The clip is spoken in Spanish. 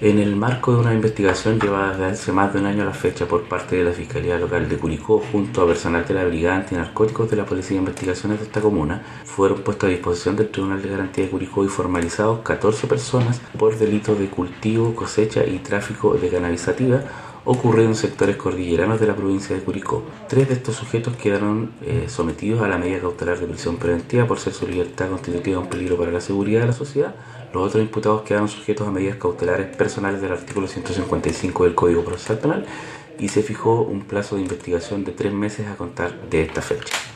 En el marco de una investigación llevada desde hace más de un año a la fecha por parte de la Fiscalía Local de Curicó junto a personal de la Brigada Antinarcóticos de la Policía de Investigaciones de esta comuna, fueron puestos a disposición del Tribunal de Garantía de Curicó y formalizados 14 personas por delitos de cultivo, cosecha y tráfico de cannabis sativa ocurrido en sectores cordilleranos de la provincia de Curicó. 3 de estos sujetos quedaron sometidos a la medida cautelar de prisión preventiva por ser su libertad constitutiva un peligro para la seguridad de la sociedad. Los otros imputados quedaron sujetos a medidas cautelares personales del artículo 155 del Código Procesal Penal y se fijó un plazo de investigación de 3 meses a contar de esta fecha.